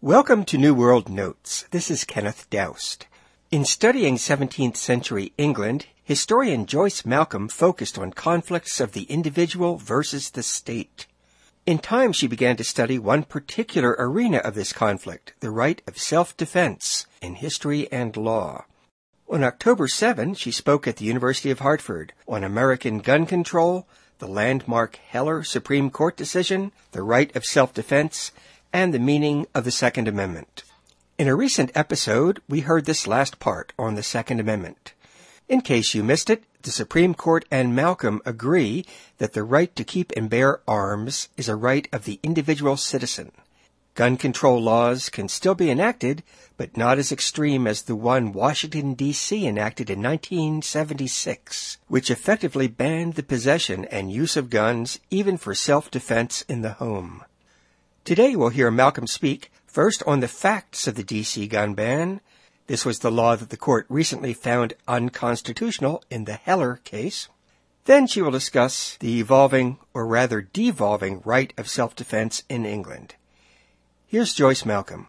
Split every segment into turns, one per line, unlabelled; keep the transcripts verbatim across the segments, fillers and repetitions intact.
Welcome to New World Notes. This is Kenneth Doust. In studying seventeenth century England, historian Joyce Malcolm focused on conflicts of the individual versus the state. In time, she began to study one particular arena of this conflict, the right of self-defense in history and law. On October seventh, she spoke at the University of Hartford on American gun control, the landmark Heller Supreme Court decision, the right of self-defense, and the meaning of the Second Amendment. In a recent episode, we heard this last part on the Second Amendment. In case you missed it, the Supreme Court and Malcolm agree that the right to keep and bear arms is a right of the individual citizen. Gun control laws can still be enacted, but not as extreme as the one Washington, D C enacted in nineteen seventy-six, which effectively banned the possession and use of guns even for self-defense in the home. Today we'll hear Malcolm speak first on the facts of the D C gun ban. This was the law that the court recently found unconstitutional in the Heller case. Then she will discuss the evolving, or rather devolving, right of self-defense in England. Here's Joyce Malcolm.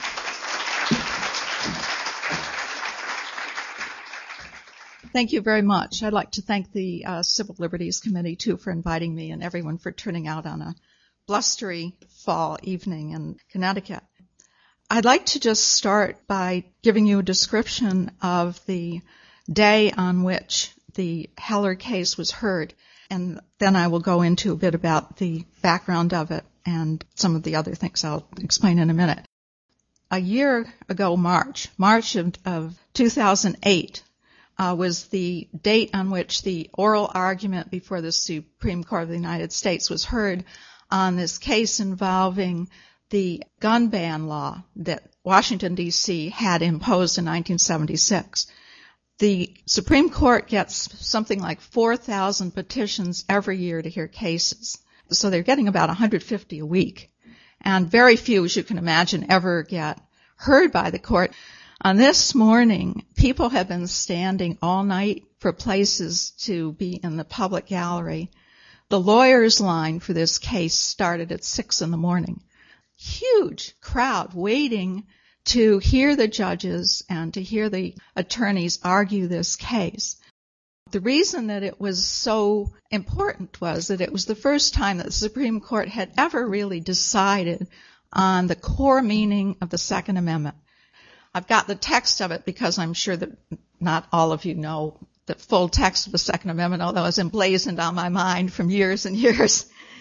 Thank you very much. I'd like to thank the uh, Civil Liberties Committee, too, for inviting me, and everyone for turning out on a blustery fall evening in Connecticut. I'd like to just start by giving you a description of the day on which the Heller case was heard, and then I will go into a bit about the background of it and some of the other things I'll explain in a minute. A year ago, March, March of, of two thousand eight, uh, was the date on which the oral argument before the Supreme Court of the United States was heard on this case involving the gun ban law that Washington, D C had imposed in nineteen seventy-six. The Supreme Court gets something like four thousand petitions every year to hear cases. So they're getting about one hundred fifty a week. And very few, as you can imagine, ever get heard by the court. On this morning, people have been standing all night for places to be in the public gallery. The lawyers' line for this case started at six in the morning. Huge crowd waiting to hear the judges and to hear the attorneys argue this case. The reason that it was so important was that it was the first time that the Supreme Court had ever really decided on the core meaning of the Second Amendment. I've got the text of it because I'm sure that not all of you know the full text of the Second Amendment, although it's emblazoned on my mind from years and years.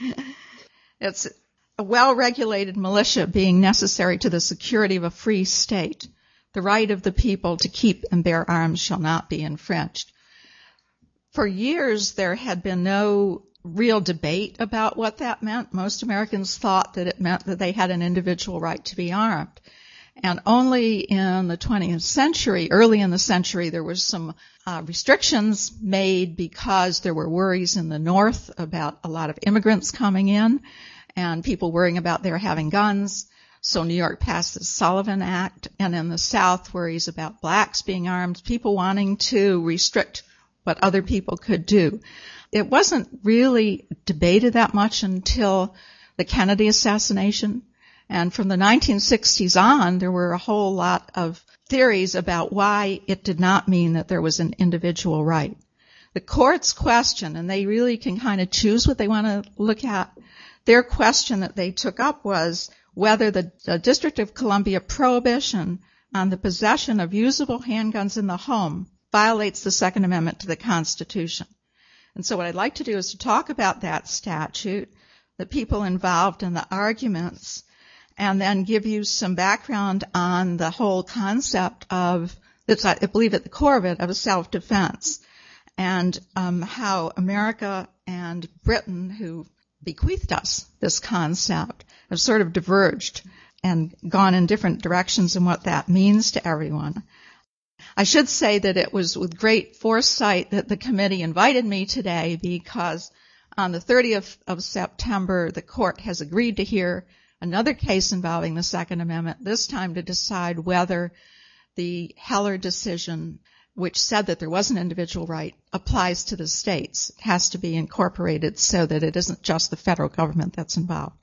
It's a well-regulated militia being necessary to the security of a free state. The right of the people to keep and bear arms shall not be infringed. For years, there had been no real debate about what that meant. Most Americans thought that it meant that they had an individual right to be armed. And only in the twentieth century, early in the century, there was some uh, restrictions made because there were worries in the North about a lot of immigrants coming in and people worrying about their having guns. So New York passed the Sullivan Act, and in the South, worries about blacks being armed, people wanting to restrict what other people could do. It wasn't really debated that much until the Kennedy assassination. And from the nineteen sixties on, there were a whole lot of theories about why it did not mean that there was an individual right. The court's question, and they really can kind of choose what they want to look at, their question that they took up was whether the, the District of Columbia prohibition on the possession of usable handguns in the home violates the Second Amendment to the Constitution. And so what I'd like to do is to talk about that statute, the people involved in the arguments, and then give you some background on the whole concept of, that's I believe at the core of it, of self-defense, and um, how America and Britain, who bequeathed us this concept, have sort of diverged and gone in different directions and what that means to everyone. I should say that it was with great foresight that the committee invited me today, because on the thirtieth of September, the court has agreed to hear another case involving the Second Amendment, this time to decide whether the Heller decision, which said that there was an individual right, applies to the states. It has to be incorporated so that it isn't just the federal government that's involved.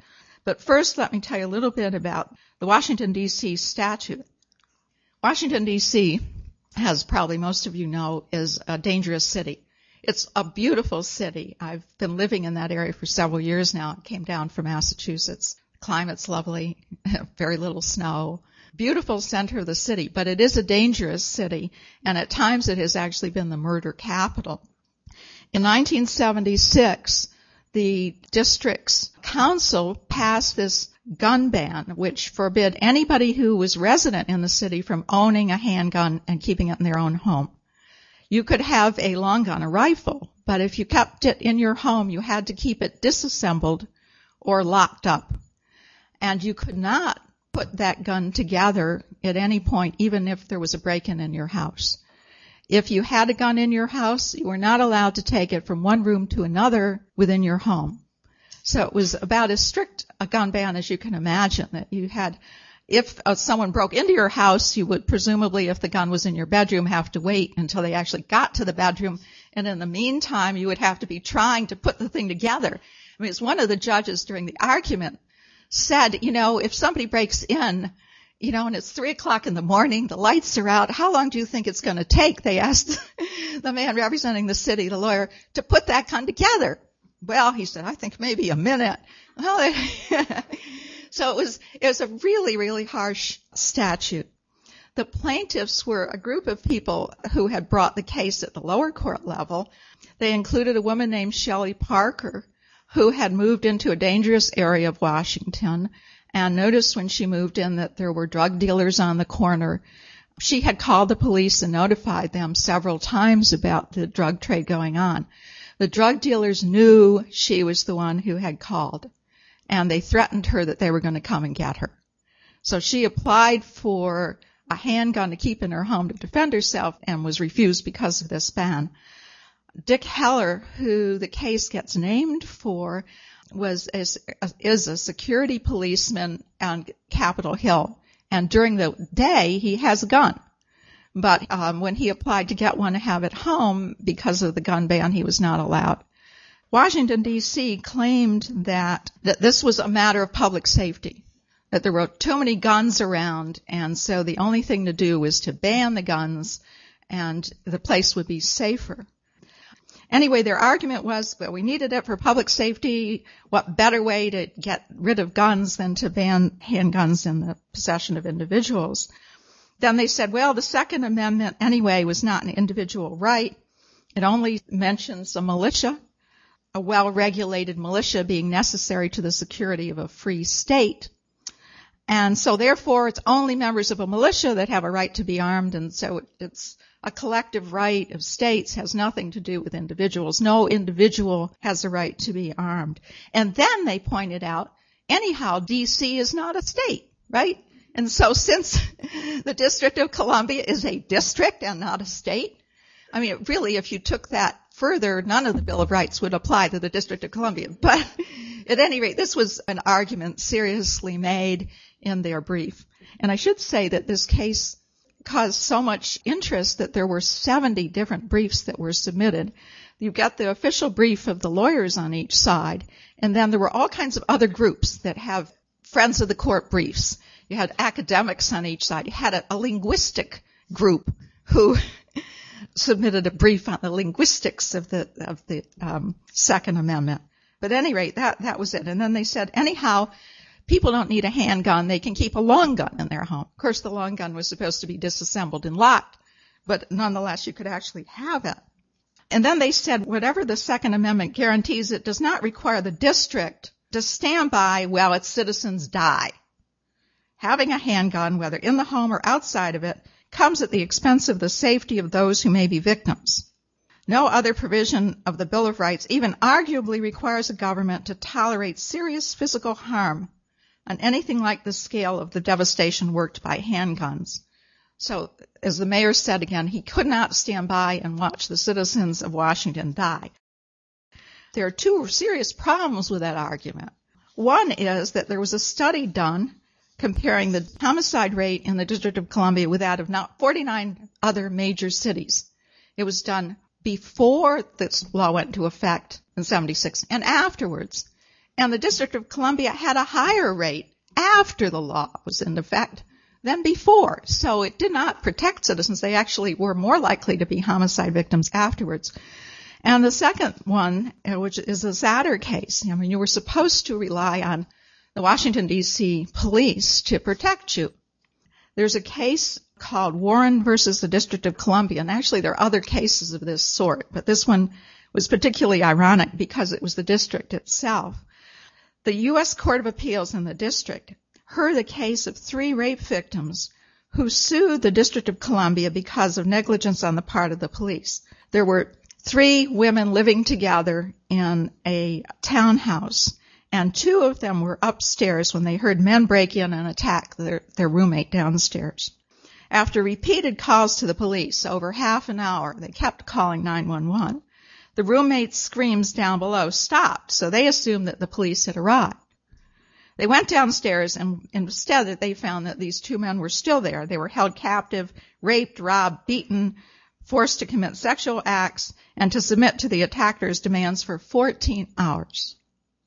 But first, let me tell you a little bit about the Washington, D C statute. Washington, D C, as probably most of you know, is a dangerous city. It's a beautiful city. I've been living in that area for several years now. I came down from Massachusetts. The climate's lovely, very little snow. Beautiful center of the city, but it is a dangerous city, and at times it has actually been the murder capital. In nineteen seventy-six, the district's council passed this gun ban, which forbid anybody who was resident in the city from owning a handgun and keeping it in their own home. You could have a long gun, a rifle, but if you kept it in your home, you had to keep it disassembled or locked up. And you could not put that gun together at any point, even if there was a break-in in your house. If you had a gun in your house, you were not allowed to take it from one room to another within your home. So it was about as strict a gun ban as you can imagine, that you had, if uh, someone broke into your house, you would presumably, if the gun was in your bedroom, have to wait until they actually got to the bedroom. And in the meantime, you would have to be trying to put the thing together. I mean, it's one of the judges during the argument said, you know, if somebody breaks in, you know, and it's three o'clock in the morning, the lights are out, how long do you think it's going to take? They asked the man representing the city, the lawyer, to put that gun together. Well, he said, I think maybe a minute. Well, so it was, it was a really, really harsh statute. The plaintiffs were a group of people who had brought the case at the lower court level. They included a woman named Shelley Parker, who had moved into a dangerous area of Washington and noticed when she moved in that there were drug dealers on the corner. She had called the police and notified them several times about the drug trade going on. The drug dealers knew she was the one who had called, and they threatened her that they were going to come and get her. So she applied for a handgun to keep in her home to defend herself and was refused because of this ban. Dick Heller, who the case gets named for, was is, is a security policeman on Capitol Hill, and during the day he has a gun. But um, when he applied to get one to have at home, because of the gun ban, he was not allowed. Washington, D C claimed that, that this was a matter of public safety, that there were too many guns around, and so the only thing to do was to ban the guns, and the place would be safer. Anyway, their argument was, well, we needed it for public safety. What better way to get rid of guns than to ban handguns in the possession of individuals? Then they said, well, the Second Amendment anyway was not an individual right. It only mentions a militia, a well-regulated militia being necessary to the security of a free state. And so therefore it's only members of a militia that have a right to be armed, and so it's a collective right of states, has nothing to do with individuals. No individual has a right to be armed. And then they pointed out, anyhow, D C is not a state, right? And so since the District of Columbia is a district and not a state, I mean, really, if you took that further, none of the Bill of Rights would apply to the District of Columbia. But at any rate, this was an argument seriously made in their brief. And I should say that this case caused so much interest that there were seventy different briefs that were submitted. You got the official brief of the lawyers on each side, and then there were all kinds of other groups that have friends of the court briefs. You had academics on each side. You had a, a linguistic group who submitted a brief on the linguistics of the of the um, Second Amendment. But at any rate, that that was it. And then they said, anyhow, people don't need a handgun. They can keep a long gun in their home. Of course, the long gun was supposed to be disassembled and locked, but nonetheless, you could actually have it. And then they said, whatever the Second Amendment guarantees, it does not require the district to stand by while its citizens die. Having a handgun, whether in the home or outside of it, comes at the expense of the safety of those who may be victims. No other provision of the Bill of Rights even arguably requires a government to tolerate serious physical harm on anything like the scale of the devastation worked by handguns. So, as the mayor said again, he could not stand by and watch the citizens of Washington die. There are two serious problems with that argument. One is that there was a study done comparing the homicide rate in the District of Columbia with that of not forty-nine other major cities. It was done before this law went into effect in seventy-six and afterwards. And the District of Columbia had a higher rate after the law was in effect than before. So it did not protect citizens. They actually were more likely to be homicide victims afterwards. And the second one, which is a sadder case, I mean, you were supposed to rely on the Washington, D C police to protect you. There's a case called Warren versus the District of Columbia, and actually there are other cases of this sort, but this one was particularly ironic because it was the district itself. The U S Court of Appeals in the district heard the case of three rape victims who sued the District of Columbia because of negligence on the part of the police. There were three women living together in a townhouse, and two of them were upstairs when they heard men break in and attack their, their roommate downstairs. After repeated calls to the police, over half an hour, they kept calling nine one one. The roommate's screams down below stopped, so they assumed that the police had arrived. They went downstairs, and instead they found that these two men were still there. They were held captive, raped, robbed, beaten, forced to commit sexual acts, and to submit to the attackers' demands for fourteen hours.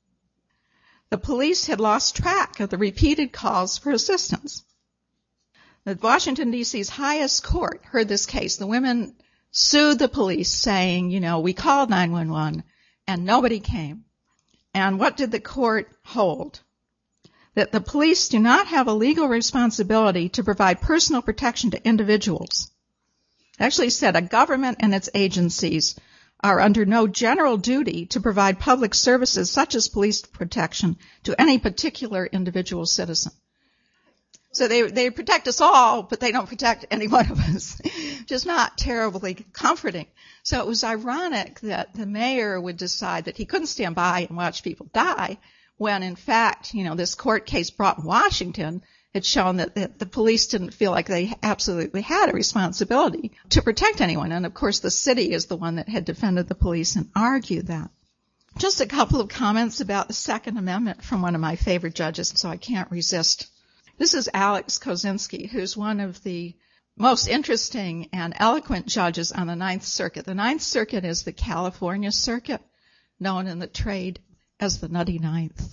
The police had lost track of the repeated calls for assistance. The Washington, D C's highest court heard this case. The women sued the police saying, you know, we called nine one one and nobody came. And what did the court hold? That the police do not have a legal responsibility to provide personal protection to individuals. It actually said a government and its agencies are under no general duty to provide public services such as police protection to any particular individual citizen. So they they protect us all, but they don't protect any one of us, which is not terribly comforting. So it was ironic that the mayor would decide that he couldn't stand by and watch people die, when in fact, you know, this court case brought in Washington had shown that the, the police didn't feel like they absolutely had a responsibility to protect anyone. And of course, the city is the one that had defended the police and argued that. Just a couple of comments about the Second Amendment from one of my favorite judges, so I can't resist. This is Alex Kozinski, who's one of the most interesting and eloquent judges on the Ninth Circuit. The Ninth Circuit is the California Circuit, known in the trade as the Nutty Ninth.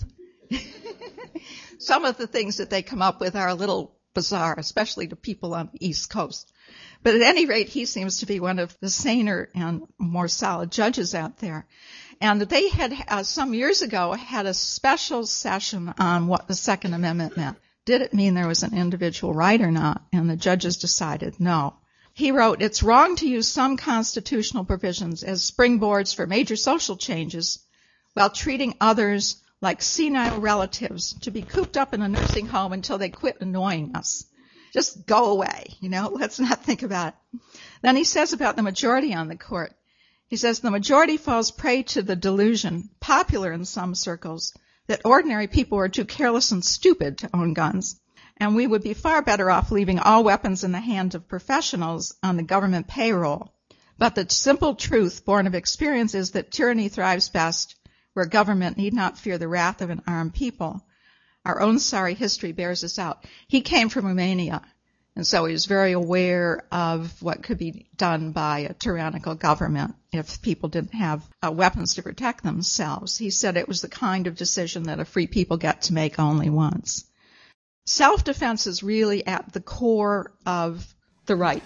Some of the things that they come up with are a little bizarre, especially to people on the East Coast. But at any rate, he seems to be one of the saner and more solid judges out there. And they had, uh, some years ago, had a special session on what the Second Amendment meant. Did it mean there was an individual right or not? And the judges decided no. He wrote, it's wrong to use some constitutional provisions as springboards for major social changes while treating others like senile relatives to be cooped up in a nursing home until they quit annoying us. Just go away, you know, let's not think about it. Then he says about the majority on the court, he says the majority falls prey to the delusion, popular in some circles, that ordinary people are too careless and stupid to own guns, and we would be far better off leaving all weapons in the hands of professionals on the government payroll. But the simple truth born of experience is that tyranny thrives best where government need not fear the wrath of an armed people. Our own sorry history bears this out. He came from Romania, and so he was very aware of what could be done by a tyrannical government if people didn't have uh, weapons to protect themselves. He said it was the kind of decision that a free people get to make only once. Self-defense is really at the core of the right.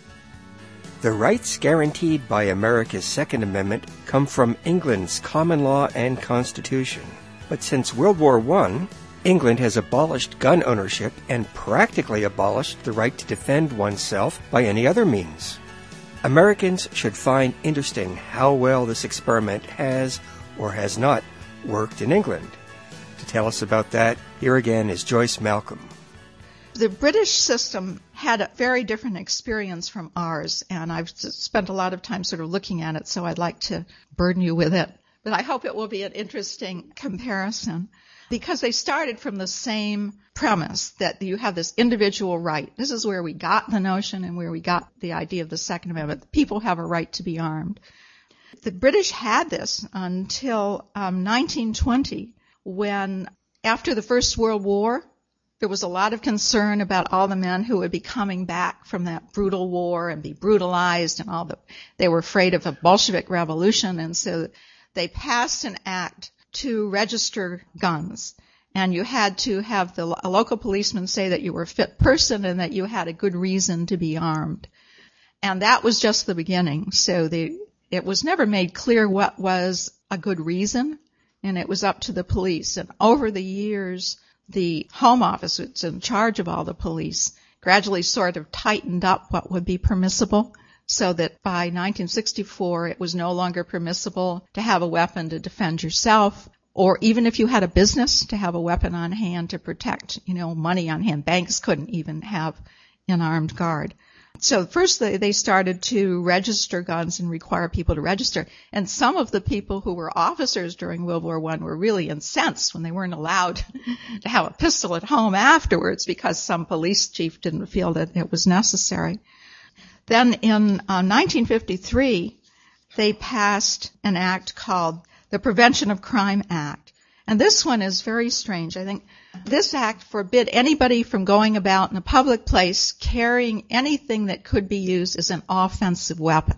The rights guaranteed by America's Second Amendment come from England's common law and constitution. But since World War One, England has abolished gun ownership and practically abolished the right to defend oneself by any other means. Americans should find interesting how well this experiment has or has not worked in England. To tell us about that, here again is Joyce Malcolm.
The British system had a very different experience from ours, and I've spent a lot of time sort of looking at it, so I'd like to burden you with it. But I hope it will be an interesting comparison, because they started from the same premise that you have this individual right. This is where we got the notion and where we got the idea of the Second Amendment. People have a right to be armed. The British had this until um, nineteen twenty, when, after the First World War, there was a lot of concern about all the men who would be coming back from that brutal war and be brutalized, and all the, they were afraid of a Bolshevik revolution, and so they passed an act to register guns. And you had to have the a local policeman say that you were a fit person and that you had a good reason to be armed. And that was just the beginning. So the, it was never made clear what was a good reason, and it was up to the police. And over the years, the Home Office, that's in charge of all the police, gradually sort of tightened up what would be permissible, so that by nineteen sixty-four it was no longer permissible to have a weapon to defend yourself, or even if you had a business, to have a weapon on hand to protect, you know, money on hand. Banks couldn't even have an armed guard. So first they, they started to register guns and require people to register. And some of the people who were officers during World War One were really incensed when they weren't allowed to have a pistol at home afterwards because some police chief didn't feel that it was necessary. Then in uh, nineteen fifty-three, they passed an act called the Prevention of Crime Act. And this one is very strange. I think this act forbid anybody from going about in a public place carrying anything that could be used as an offensive weapon.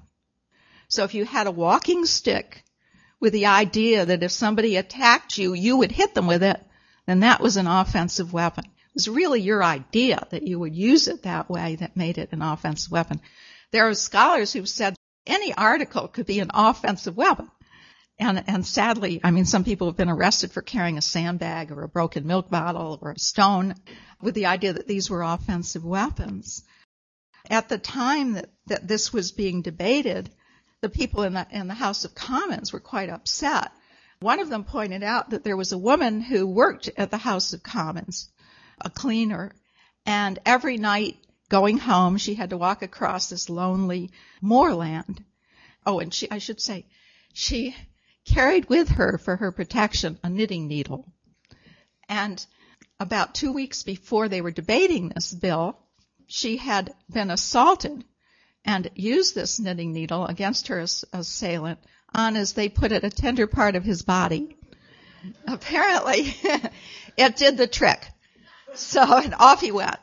So if you had a walking stick with the idea that if somebody attacked you, you would hit them with it, then that was an offensive weapon. It was really your idea that you would use it that way that made it an offensive weapon. There are scholars who've said any article could be an offensive weapon. And, and sadly, I mean, some people have been arrested for carrying a sandbag or a broken milk bottle or a stone with the idea that these were offensive weapons. At the time that, that this was being debated, the people in the, in the House of Commons were quite upset. One of them pointed out that there was a woman who worked at the House of Commons, a cleaner, and every night going home, she had to walk across this lonely moorland. Oh, and she, I should say, she carried with her for her protection a knitting needle. And about two weeks before they were debating this bill, she had been assaulted and used this knitting needle against her assailant on, as they put it, a tender part of his body. Apparently, it did the trick. So, and off he went.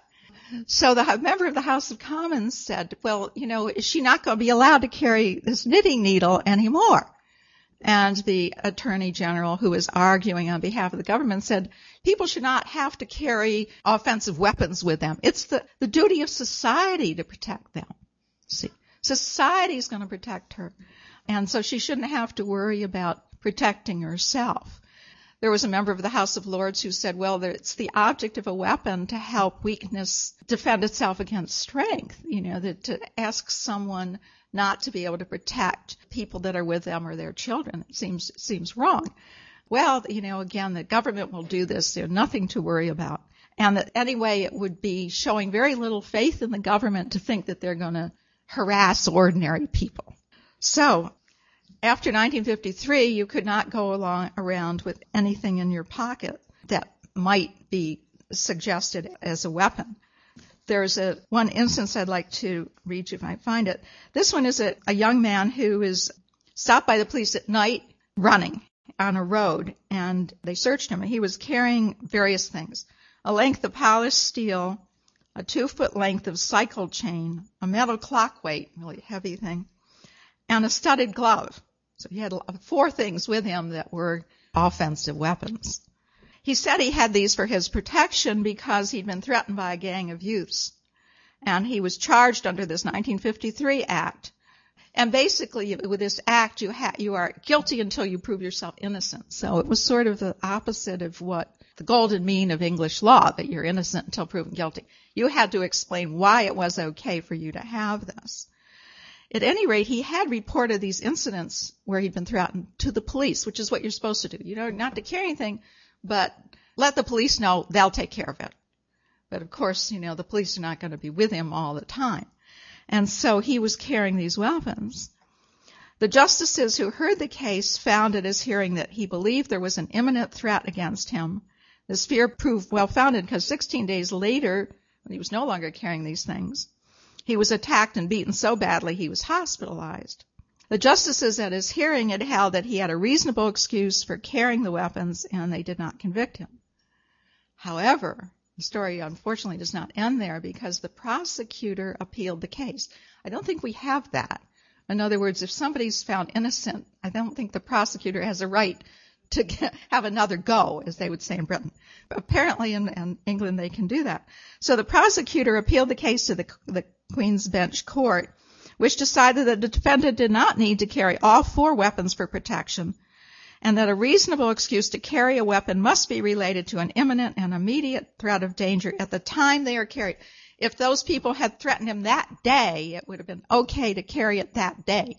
So the member of the House of Commons said, well, you know, is she not going to be allowed to carry this knitting needle anymore? And the Attorney General, who was arguing on behalf of the government, said people should not have to carry offensive weapons with them. It's the, the duty of society to protect them. See, society is going to protect her. And so she shouldn't have to worry about protecting herself. There was a member of the House of Lords who said, well, it's the object of a weapon to help weakness defend itself against strength, you know, that to ask someone not to be able to protect people that are with them or their children. It seems, it seems wrong. Well, you know, again, the government will do this. There's nothing to worry about. And that anyway, it would be showing very little faith in the government to think that they're going to harass ordinary people. So after nineteen fifty-three, you could not go along around with anything in your pocket that might be suggested as a weapon. There's a one instance I'd like to read you if I find it. This one is a, a young man who is stopped by the police at night running on a road, and they searched him, and he was carrying various things: a length of polished steel, a two-foot length of cycle chain, a metal clock weight, really heavy thing, and a studded glove. So he had four things with him that were offensive weapons. He said he had these for his protection because he'd been threatened by a gang of youths. And he was charged under this nineteen fifty-three act. And basically, with this act, you, ha- you are guilty until you prove yourself innocent. So it was sort of the opposite of what the golden mean of English law, that you're innocent until proven guilty. You had to explain why it was okay for you to have this. At any rate, he had reported these incidents where he'd been threatened to the police, which is what you're supposed to do. You know, not to carry anything, but let the police know, they'll take care of it. But of course, you know, the police are not going to be with him all the time. And so he was carrying these weapons. The justices who heard the case found at his hearing that he believed there was an imminent threat against him. This fear proved well-founded because sixteen days later, when he was no longer carrying these things, he was attacked and beaten so badly he was hospitalized. The justices at his hearing had held that he had a reasonable excuse for carrying the weapons, and they did not convict him. However, the story unfortunately does not end there because the prosecutor appealed the case. I don't think we have that. In other words, if somebody's found innocent, I don't think the prosecutor has a right to get, have another go, as they would say in Britain. But apparently in, in England they can do that. So the prosecutor appealed the case to the, the Queen's Bench Court, which decided that the defendant did not need to carry all four weapons for protection, and that a reasonable excuse to carry a weapon must be related to an imminent and immediate threat of danger at the time they are carried. If those people had threatened him that day, it would have been okay to carry it that day,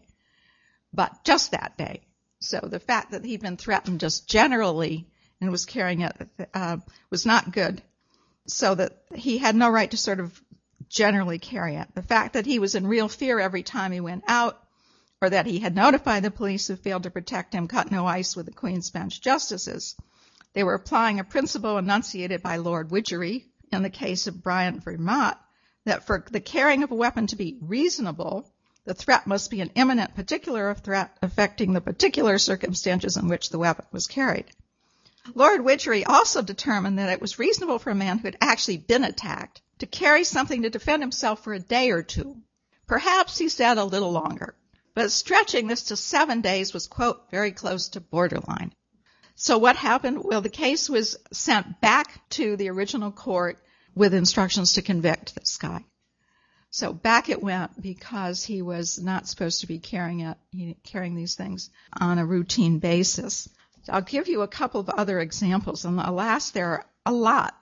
but just that day. So the fact that he'd been threatened just generally and was carrying it uh, was not good, so that he had no right to sort of generally carry it. The fact that he was in real fear every time he went out, or that he had notified the police who failed to protect him, cut no ice with the Queen's Bench justices. They were applying a principle enunciated by Lord Widgery in the case of Bryant v. Mott, that for the carrying of a weapon to be reasonable, the threat must be an imminent particular threat affecting the particular circumstances in which the weapon was carried. Lord Widgery also determined that it was reasonable for a man who had actually been attacked to carry something to defend himself for a day or two. Perhaps, he said, a little longer. But stretching this to seven days was, quote, very close to borderline. So what happened? Well, the case was sent back to the original court with instructions to convict this guy. So back it went because he was not supposed to be carrying it, carrying these things on a routine basis. So I'll give you a couple of other examples, and alas, there are a lot.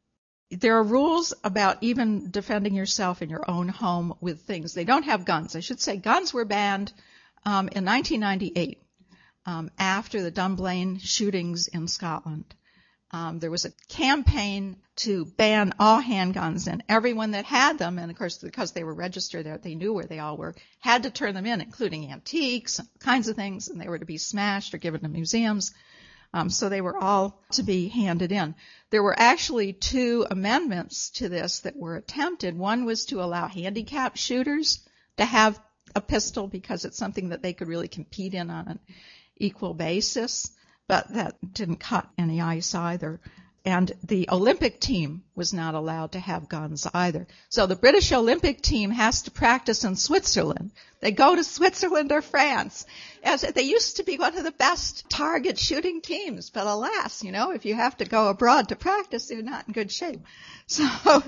There are rules about even defending yourself in your own home with things. They don't have guns. I should say guns were banned um, in nineteen ninety-eight. Um, after the Dunblane shootings in Scotland. Um, there was a campaign to ban all handguns, and everyone that had them, and of course because they were registered there, they knew where they all were, had to turn them in, including antiques and kinds of things, and they were to be smashed or given to museums. Um, so they were all to be handed in. There were actually two amendments to this that were attempted. One was to allow handicapped shooters to have a pistol because it's something that they could really compete in on an equal basis, but that didn't cut any ice either. And the Olympic team was not allowed to have guns either. So the British Olympic team has to practice in Switzerland. They go to Switzerland or France. As they used to be one of the best target shooting teams, but alas, you know, if you have to go abroad to practice, you're not in good shape. So,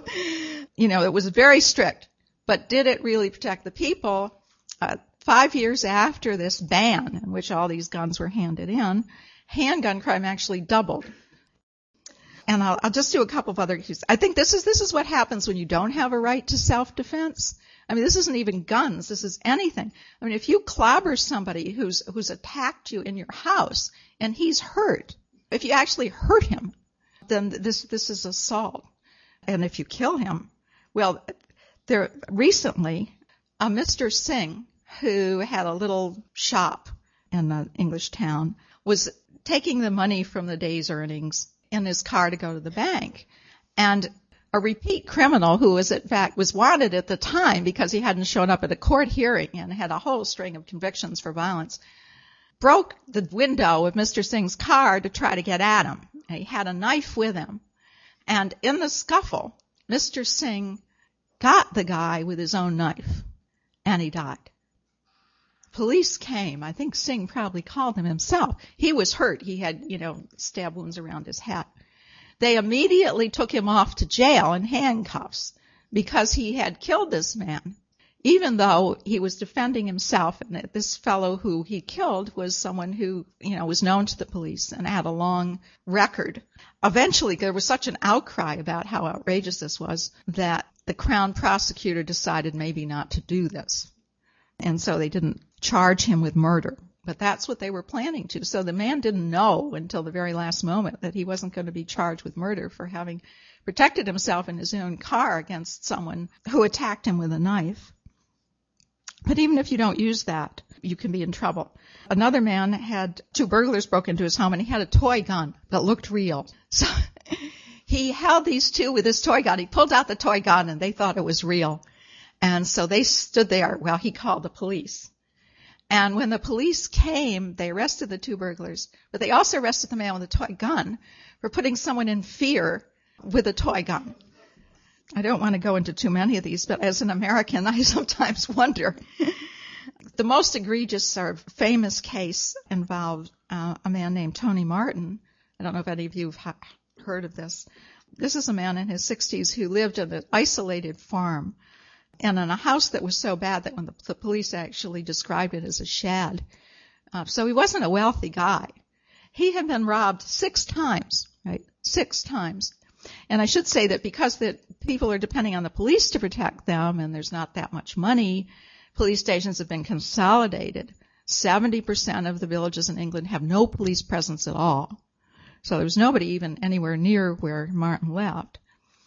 you know, it was very strict. But did it really protect the people? Uh, Five years after this ban, in which all these guns were handed in, handgun crime actually doubled. And I'll, I'll just do a couple of other issues. I think this is this is what happens when you don't have a right to self-defense. I mean, this isn't even guns. This is anything. I mean, if you clobber somebody who's who's attacked you in your house and he's hurt, if you actually hurt him, then this this is assault. And if you kill him, well, there recently, a Mister Singh, who had a little shop in an English town, was taking the money from the day's earnings in his car to go to the bank. And a repeat criminal who was, in fact, was wanted at the time because he hadn't shown up at a court hearing and had a whole string of convictions for violence, broke the window of Mister Singh's car to try to get at him. And he had a knife with him. And in the scuffle, Mister Singh got the guy with his own knife, and he died. Police came. I think Singh probably called them himself. He was hurt. He had, you know, stab wounds around his head. They immediately took him off to jail in handcuffs because he had killed this man, even though he was defending himself. And this fellow who he killed was someone who, you know, was known to the police and had a long record. Eventually, there was such an outcry about how outrageous this was that the Crown prosecutor decided maybe not to do this. And so they didn't charge him with murder. But that's what they were planning to. So the man didn't know until the very last moment that he wasn't going to be charged with murder for having protected himself in his own car against someone who attacked him with a knife. But even if you don't use that, you can be in trouble. Another man had two burglars broke into his home, and he had a toy gun that looked real. So he held these two with his toy gun. He pulled out the toy gun, and they thought it was real. And so they stood there while he called the police. And when the police came, they arrested the two burglars, but they also arrested the man with the toy gun for putting someone in fear with a toy gun. I don't want to go into too many of these, but as an American, I sometimes wonder. The most egregious or famous case involved uh, a man named Tony Martin. I don't know if any of you have ha- heard of this. This is a man in his sixties who lived on an isolated farm and in a house that was so bad that when the, the police actually described it as a shed. Uh, so he wasn't a wealthy guy. He had been robbed six times, right? Six times. And I should say that because the people are depending on the police to protect them and there's not that much money, police stations have been consolidated. seventy percent of the villages in England have no police presence at all. So there was nobody even anywhere near where Martin lived.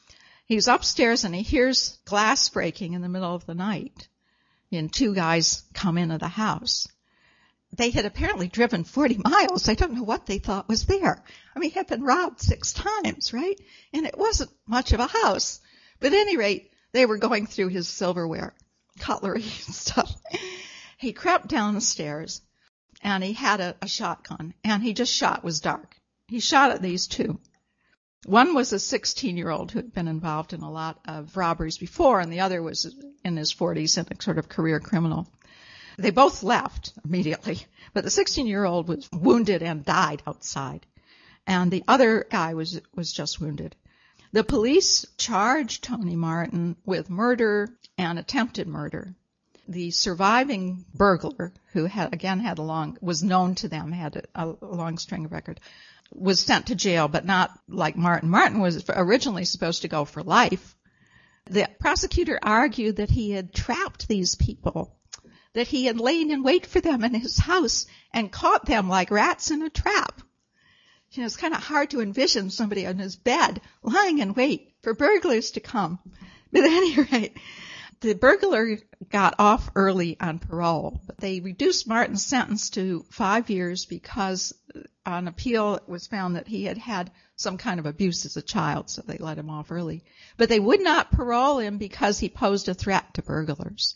He was upstairs and he hears glass breaking in the middle of the night. And two guys come into the house. They had apparently driven forty miles. I don't know what they thought was there. I mean, he had been robbed six times, right? And it wasn't much of a house. But at any rate, they were going through his silverware, cutlery and stuff. He crept down the stairs and he had a, a shotgun and he just shot. It was dark. He shot at these two. One was a sixteen-year-old who had been involved in a lot of robberies before, and the other was in his forties and a sort of career criminal. They both left immediately, but the sixteen-year-old was wounded and died outside, and the other guy was was just wounded. The police charged Tony Martin with murder and attempted murder. The surviving burglar, who had again had a long, was known to them, had a, a long string of record, was sent to jail, but not like Martin. Martin was originally supposed to go for life. The prosecutor argued that he had trapped these people, that he had lain in wait for them in his house and caught them like rats in a trap. You know, it's kind of hard to envision somebody on his bed lying in wait for burglars to come. But at any rate, the burglar got off early on parole, but they reduced Martin's sentence to five years because on appeal it was found that he had had some kind of abuse as a child, so they let him off early. But they would not parole him because he posed a threat to burglars.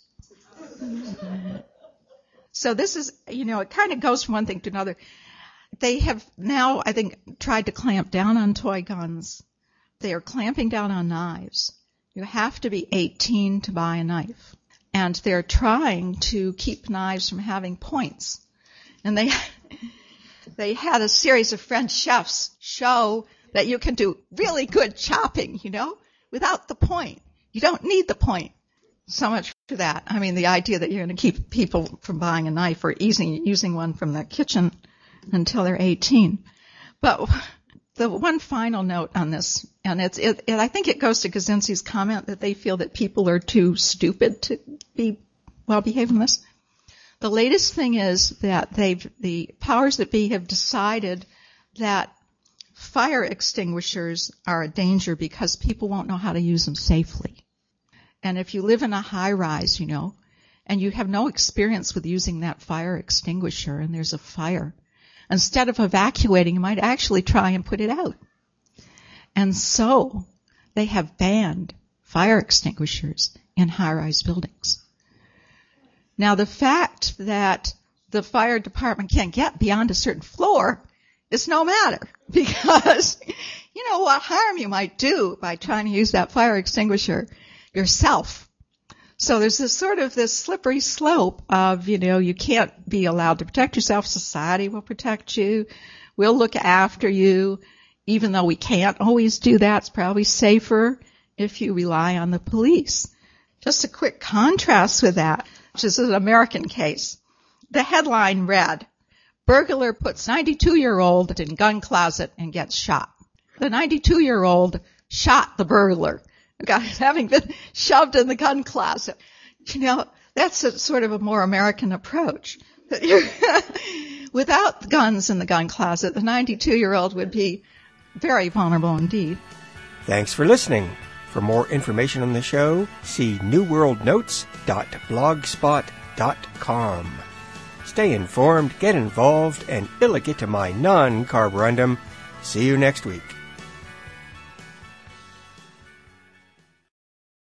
So this is, you know, it kind of goes from one thing to another. They have now, I think, tried to clamp down on toy guns. They are clamping down on knives. You have to be eighteen to buy a knife. And they're trying to keep knives from having points. And they they had a series of French chefs show that you can do really good chopping, you know, without the point. You don't need the point. So much for that. I mean, the idea that you're going to keep people from buying a knife or using, using one from the kitchen until they're eighteen. But the one final note on this, and it's, it, it, I think it goes to Kaczynski's comment that they feel that people are too stupid to be well behaved in this. The latest thing is that they've, the powers that be have decided that fire extinguishers are a danger because people won't know how to use them safely. And if you live in a high rise, you know, and you have no experience with using that fire extinguisher and there's a fire, instead of evacuating, you might actually try and put it out. And so they have banned fire extinguishers in high-rise buildings. Now, the fact that the fire department can't get beyond a certain floor is no matter because you know what harm you might do by trying to use that fire extinguisher yourself. So there's this sort of this slippery slope of, you know, you can't be allowed to protect yourself. Society will protect you. We'll look after you. Even though we can't always do that, it's probably safer if you rely on the police. Just a quick contrast with that, which is an American case. The headline read, burglar puts ninety-two-year-old in gun closet and gets shot. The ninety-two-year-old shot the burglar. Having been shoved in the gun closet. You know, that's a sort of a more American approach. Without guns in the gun closet, the ninety-two-year-old would be very vulnerable indeed.
Thanks for listening. For more information on the show, see new world notes dot blogspot dot com. Stay informed, get involved, and illegitimae non carborundum. See you next week.